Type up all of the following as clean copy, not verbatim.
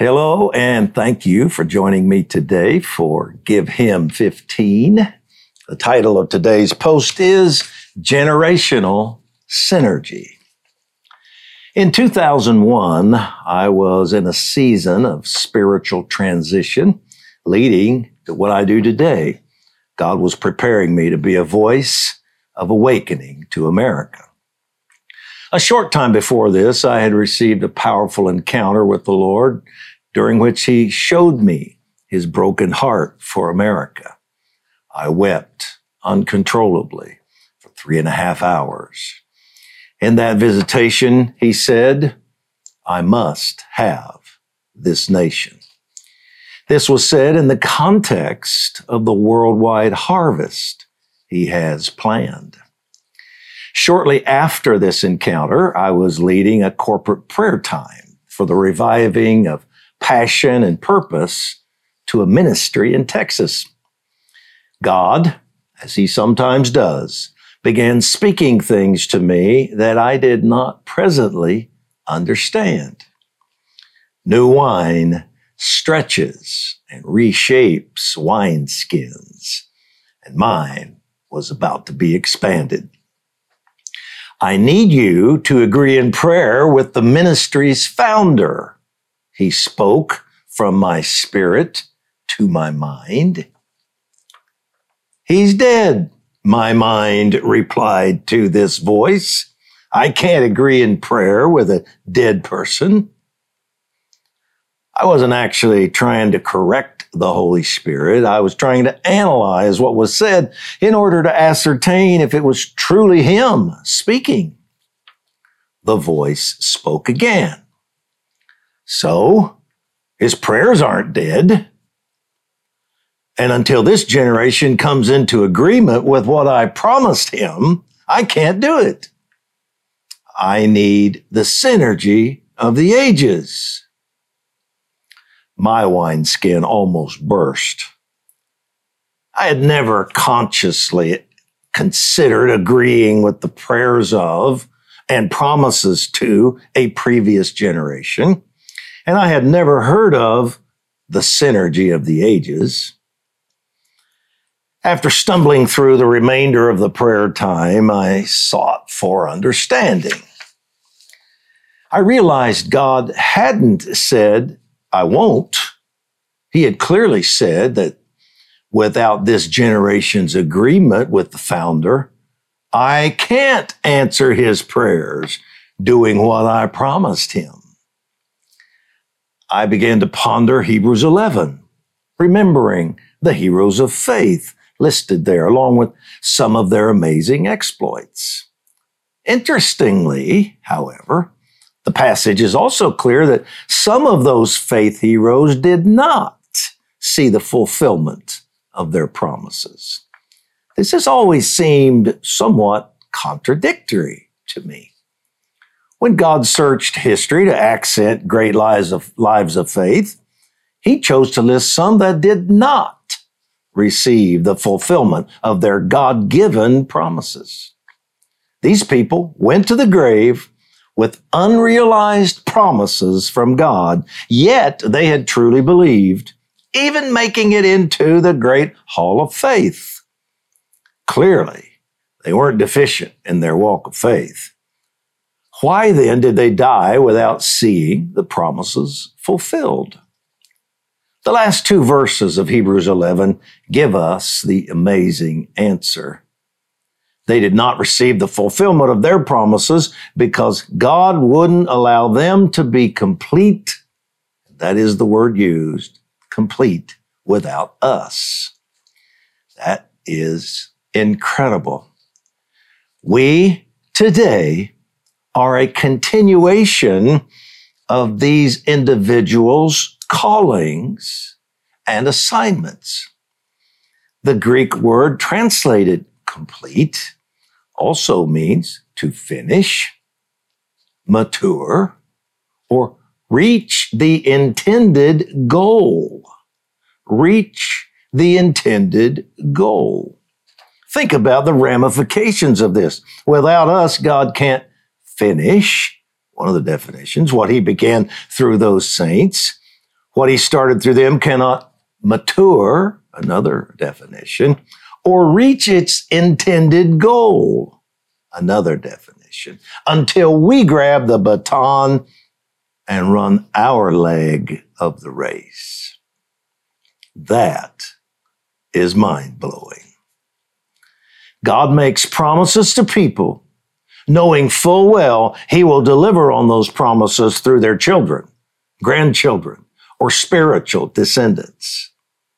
Hello, and thank you for joining me today for Give Him 15. The title of today's post is Generational Synergy. In 2001, I was in a season of spiritual transition, leading to what I do today. God was preparing me to be a voice of awakening to America. A short time before this, I had received a powerful encounter with the Lord, during which He showed me His broken heart for America. I wept uncontrollably for 3.5 hours. In that visitation, He said, "I must have this nation." This was said in the context of the worldwide harvest He has planned. Shortly after this encounter, I was leading a corporate prayer time for the reviving of passion and purpose to a ministry in Texas. God, as He sometimes does, began speaking things to me that I did not presently understand. New wine stretches and reshapes wineskins, and mine was about to be expanded. I need you to agree in prayer with the ministry's founder. He spoke from my spirit to my mind. "He's dead," my mind replied to this voice. "I can't agree in prayer with a dead person." I wasn't actually trying to correct the Holy Spirit. I was trying to analyze what was said in order to ascertain if it was truly Him speaking. The voice spoke again. "So, his prayers aren't dead. And until this generation comes into agreement with what I promised him, I can't do it. I need the synergy of the ages." My wineskin almost burst. I had never consciously considered agreeing with the prayers of and promises to a previous generation, and I had never heard of the synergy of the ages. After stumbling through the remainder of the prayer time, I sought for understanding. I realized God hadn't said, "I won't." He had clearly said that without this generation's agreement with the founder, I can't answer his prayers doing what I promised him. I began to ponder Hebrews 11, remembering the heroes of faith listed there, along with some of their amazing exploits. Interestingly, however, the passage is also clear that some of those faith heroes did not see the fulfillment of their promises. This has always seemed somewhat contradictory to me. When God searched history to accent great lives of faith, He chose to list some that did not receive the fulfillment of their God-given promises. These people went to the grave with unrealized promises from God, yet they had truly believed, even making it into the great hall of faith. Clearly, they weren't deficient in their walk of faith. Why then did they die without seeing the promises fulfilled? The last 2 verses of Hebrews 11 give us the amazing answer. They did not receive the fulfillment of their promises because God wouldn't allow them to be complete. That is the word used, complete, without us. That is incredible. We today are a continuation of these individuals' callings and assignments. The Greek word translated complete also means to finish, mature, or reach the intended goal. Reach the intended goal. Think about the ramifications of this. Without us, God can't finish, one of the definitions, what He began through those saints, What he started through them cannot mature, another definition, or reach its intended goal, another definition, until we grab the baton and run our leg of the race. That is mind-blowing. God makes promises to people, knowing full well he will deliver on those promises through their children, grandchildren, or spiritual descendants.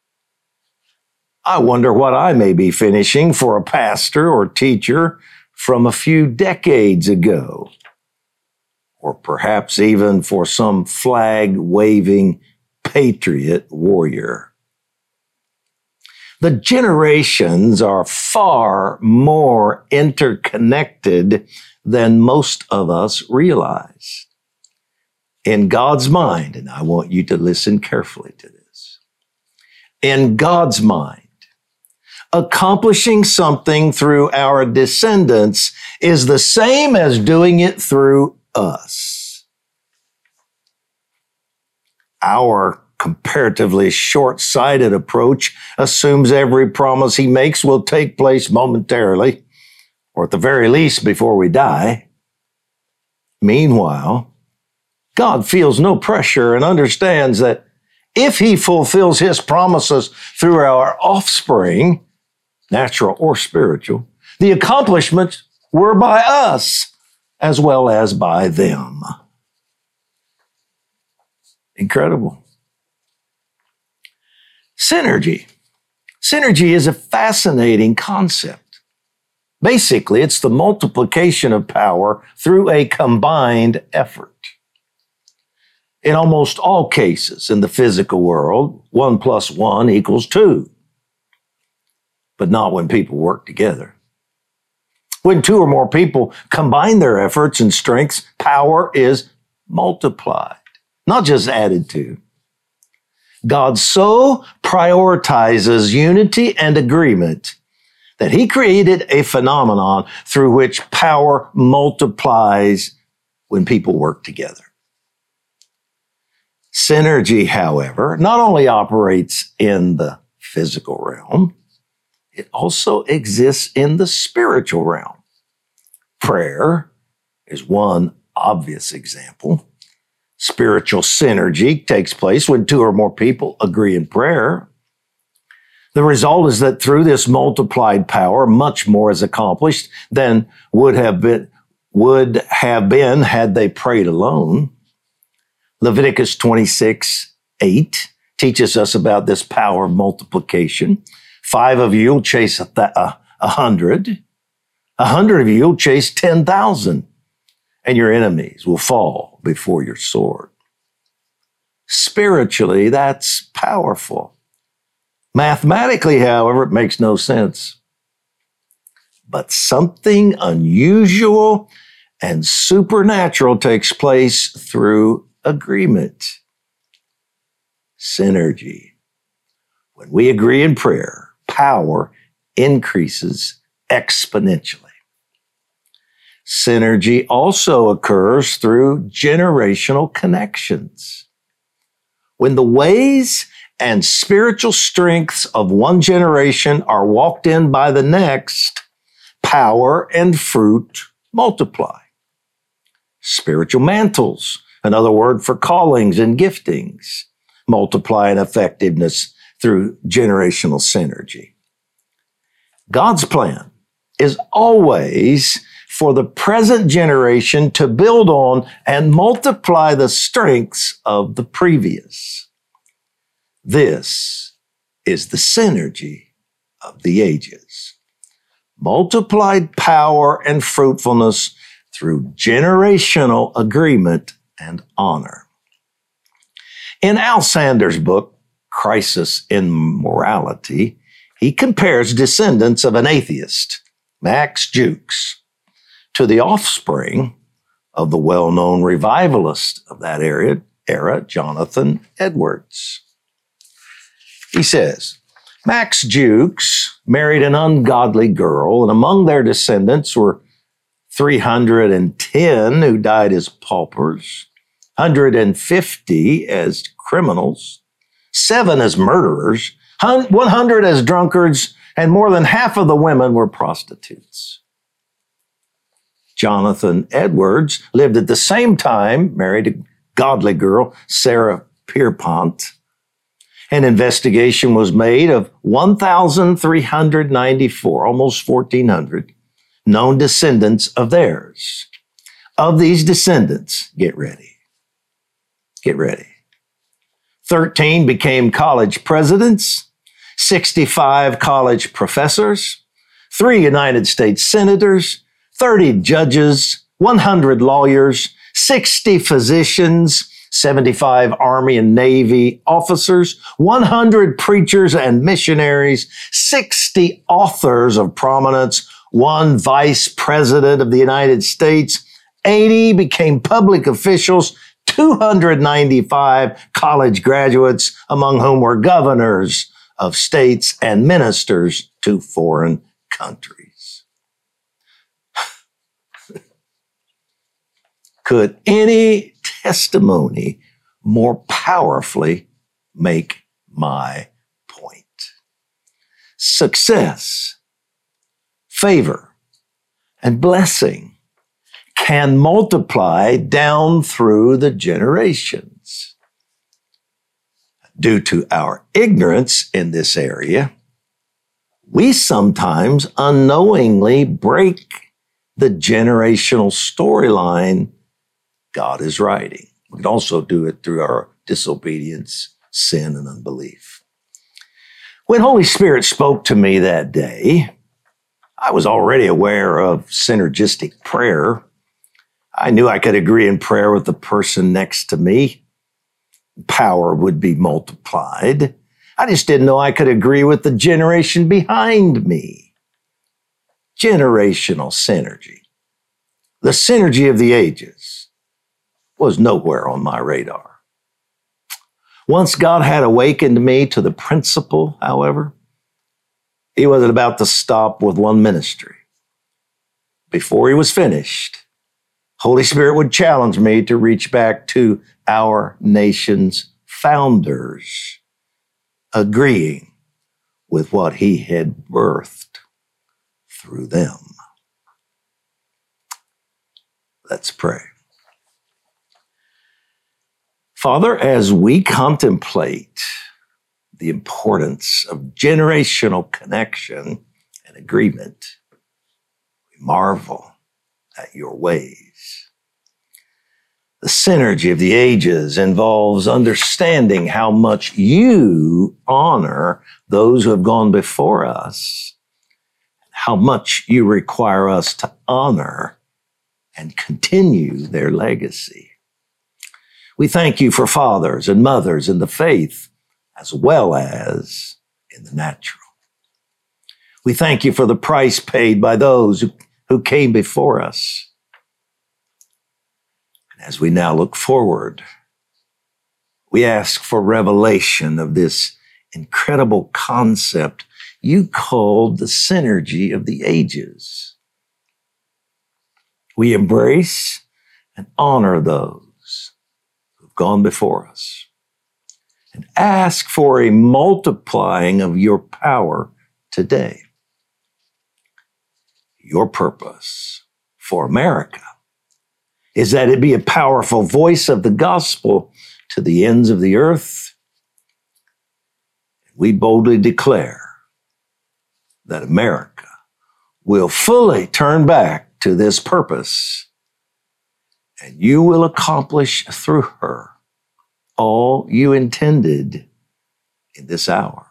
I wonder what I may be finishing for a pastor or teacher from a few decades ago, or perhaps even for some flag-waving patriot warrior. The generations are far more interconnected than most of us realize. In God's mind, and I want you to listen carefully to this, in God's mind, accomplishing something through our descendants is the same as doing it through us. Our comparatively short-sighted approach assumes every promise he makes will take place momentarily, or at the very least before we die. Meanwhile, God feels no pressure and understands that if he fulfills his promises through our offspring, natural or spiritual, the accomplishments were by us as well as by them. Incredible. Synergy. Synergy is a fascinating concept. Basically, it's the multiplication of power through a combined effort. In almost all cases in the physical world, 1 + 1 = 2. But not when people work together. When 2 or more people combine their efforts and strengths, power is multiplied, not just added to. God so prioritizes unity and agreement that he created a phenomenon through which power multiplies when people work together. Synergy, however, not only operates in the physical realm, it also exists in the spiritual realm. Prayer is one obvious example. Spiritual synergy takes place when 2 or more people agree in prayer. The result is that through this multiplied power, much more is accomplished than would have been had they prayed alone. Leviticus 26:8 teaches us about this power of multiplication. 5 of you will chase 100. 100 of you will chase 10,000, and your enemies will fall before your sword. Spiritually, that's powerful. Mathematically, however, it makes no sense. But something unusual and supernatural takes place through agreement. Synergy. When we agree in prayer, power increases exponentially. Synergy also occurs through generational connections. When the ways and spiritual strengths of one generation are walked in by the next, power and fruit multiply. Spiritual mantles, another word for callings and giftings, multiply in effectiveness through generational synergy. God's plan is always for the present generation to build on and multiply the strengths of the previous. This is the synergy of the ages. Multiplied power and fruitfulness through generational agreement and honor. In Al Sanders' book, Crisis in Morality, he compares descendants of an atheist, Max Jukes, to the offspring of the well-known revivalist of that era, Jonathan Edwards. He says, Max Jukes married an ungodly girl, and among their descendants were 310 who died as paupers, 150 as criminals, 7 as murderers, 100 as drunkards, and more than half of the women were prostitutes. Jonathan Edwards lived at the same time, married a godly girl, Sarah Pierpont. An investigation was made of 1,394, almost 1,400, known descendants of theirs. Of these descendants, get ready. 13 became college presidents, 65 college professors, 3 United States senators, 30 judges, 100 lawyers, 60 physicians, 75 Army and Navy officers, 100 preachers and missionaries, 60 authors of prominence, 1 vice president of the United States, 80 became public officials, 295 college graduates, among whom were governors of states and ministers to foreign countries. Could any testimony more powerfully make my point? Success, favor, and blessing can multiply down through the generations. Due to our ignorance in this area, we sometimes unknowingly break the generational storyline God is writing. We can also do it through our disobedience, sin, and unbelief. When Holy Spirit spoke to me that day, I was already aware of synergistic prayer. I knew I could agree in prayer with the person next to me. Power would be multiplied. I just didn't know I could agree with the generation behind me. Generational synergy. The synergy of the ages was nowhere on my radar. Once God had awakened me to the principle, however, He wasn't about to stop with one ministry. Before He was finished, Holy Spirit would challenge me to reach back to our nation's founders, agreeing with what He had birthed through them. Let's pray. Father, as we contemplate the importance of generational connection and agreement, we marvel at your ways. The synergy of the ages involves understanding how much you honor those who have gone before us, how much you require us to honor and continue their legacy. We thank you for fathers and mothers in the faith as well as in the natural. We thank you for the price paid by those who came before us. And as we now look forward, we ask for revelation of this incredible concept you called the synergy of the ages. We embrace and honor those who've gone before us and ask for a multiplying of your power today. Your purpose for America is that it be a powerful voice of the gospel to the ends of the earth. We boldly declare that America will fully turn back to this purpose, and you will accomplish through her all you intended in this hour.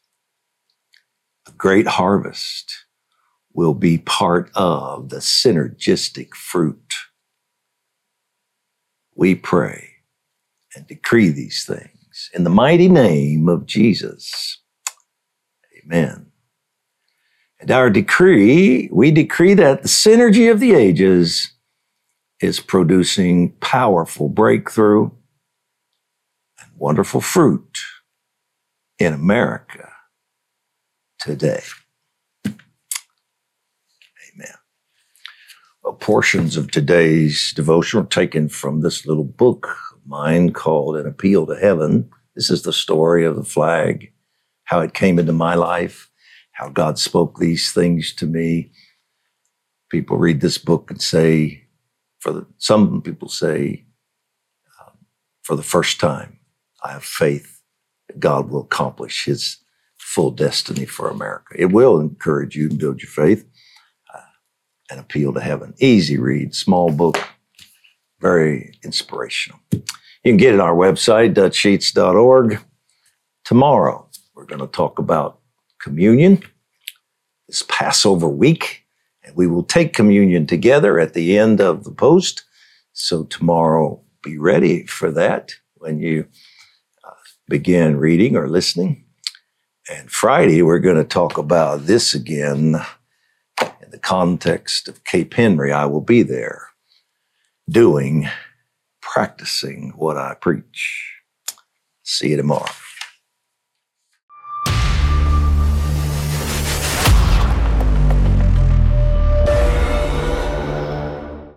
A great harvest will be part of the synergistic fruit. We pray and decree these things in the mighty name of Jesus. Amen. And we decree that the synergy of the ages is producing powerful breakthrough and wonderful fruit in America today. Amen. portions of today's devotional taken from this little book of mine called An Appeal to Heaven. This is the story of the flag, how it came into my life, how God spoke these things to me. People read this book and say, some people say, for the first time, I have faith that God will accomplish his full destiny for America. It will encourage you and build your faith. An Appeal to Heaven. Easy read, small book, very inspirational. You can get it on our website, dutchsheets.org. Tomorrow, we're going to talk about communion, this Passover week, and we will take communion together at the end of the post. So tomorrow, be ready for that when you begin reading or listening. And Friday, we're going to talk about this again in the context of Cape Henry. I will be there practicing what I preach. See you tomorrow.